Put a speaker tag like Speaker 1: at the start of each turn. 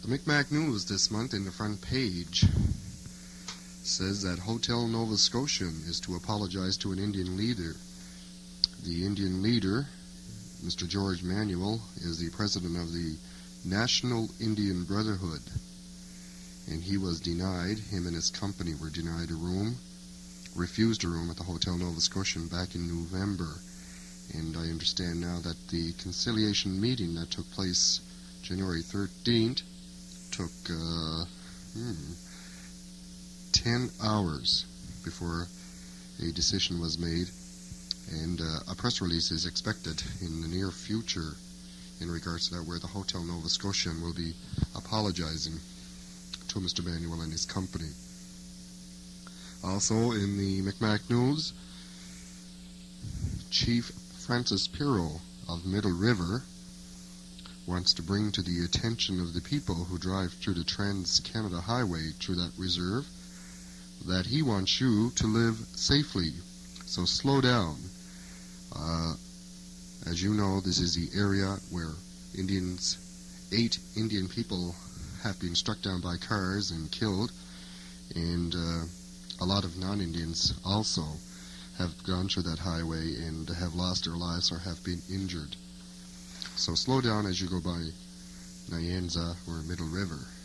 Speaker 1: The Micmac News this month in the front page says that Hotel Nova Scotian is to apologize to an Indian leader. The Indian leader, Mr. George Manuel, is the president of the National Indian Brotherhood, and he was denied, him and his company were denied refused a room at the Hotel Nova Scotian back in November. And I understand now that the conciliation meeting that took place January 13th took 10 hours before a decision was made, and a press release is expected in the near future in regards to that, where the Hotel Nova Scotian will be apologizing to Mr. Manuel and his company. Also in the Micmac News, Chief Francis Pirro of Middle River wants to bring to the attention of the people who drive through the Trans-Canada Highway through that reserve that he wants you to live safely. So slow down. As you know, this is the area where 8 Indian people have been struck down by cars and killed, and a lot of non-Indians also have gone through that highway and have lost their lives or have been injured. So slow down as you go by Nyanza or Middle River.